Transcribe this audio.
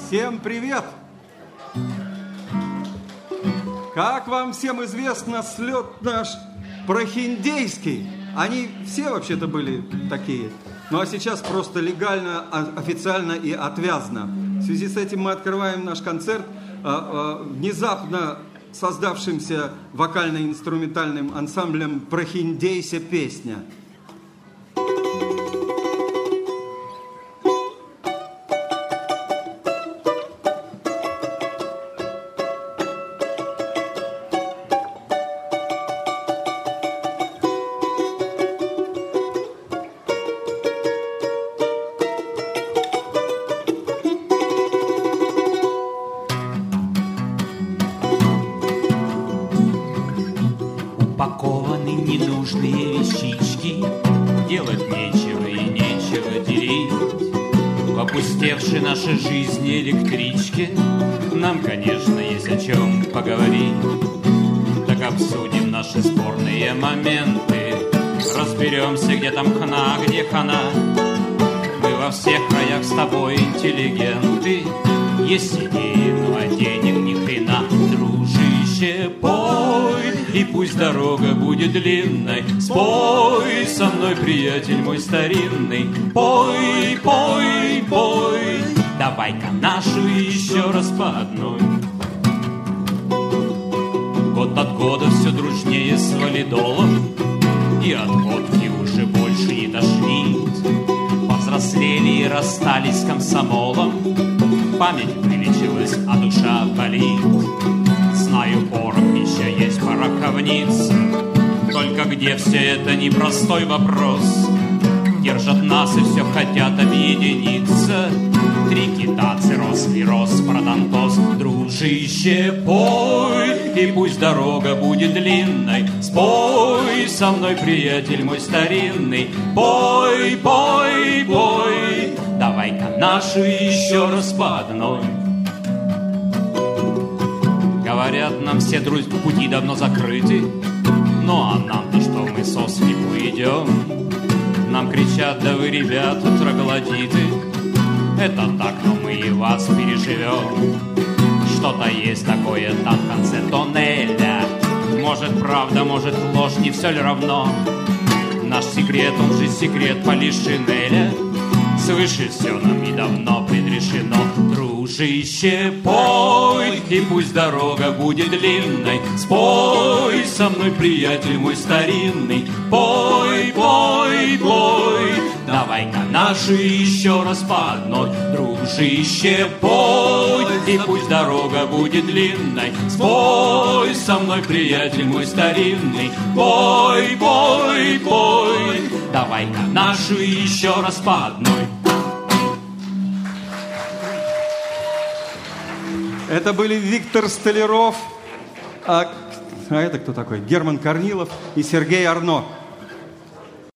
Всем привет! Как вам всем известно, слет наш прохиндейский. Они все вообще-то были такие. Ну а сейчас просто легально, официально и отвязно. В связи с этим мы открываем наш концерт внезапно создавшимся вокально-инструментальным ансамблем «Прохиндейся песня». Упакованы ненужные вещички, делать нечего и нечего делить. В опустевшей нашей жизни электричке нам, конечно, есть о чем поговорить. Так обсудим наши спорные моменты, разберемся, где там хна, где хана. Мы во всех краях с тобой интеллигенты. Есть идеи, но от денег ни хрена. Дружище, пой, и пусть дорога будет длинной. Спой со мной, приятель мой старинный. Пой, пой, пой, давай-ка нашу еще раз по одной. Год от года все дружнее с валидолом, и от водки уже больше не тошнит. Повзрослели и расстались с комсомолом, память вылечилась, а душа болит. Знаю, порох еще есть пороховница, только где все это непростой вопрос. Держат нас и все хотят объединиться. Три кита, цирроз, вирус, продонтоз. Дружище, пой, и пусть дорога будет длинной. Спой со мной, приятель мой старинный. Пой, пой, пой, давай-ка нашу еще раз по одной. Говорят, нам все друзья пути давно закрыты. Ну а нам-то что, мы со смеху идем. Нам кричат, да вы, ребята, троглодиты. Это так, но мы и вас переживем. Что-то есть такое там в конце тоннеля. Может правда, может ложь, не все ли равно. Наш секрет, он же секрет Полишинеля. Свыше все нам и давно предрешено. Дружище, пой, и пусть дорога будет длинной. Спой со мной, приятель мой старинный. Пой, пой, пой, давай-ка нашу еще раз по одной. Дружище, пой, и пусть дорога будет длинной. Спой со мной, приятель мой старинный. Пой, пой, пой, давай-ка нашу еще раз по одной. Это были Виктор Столяров, а это кто такой? Герман Корнилов и Сергей Арно.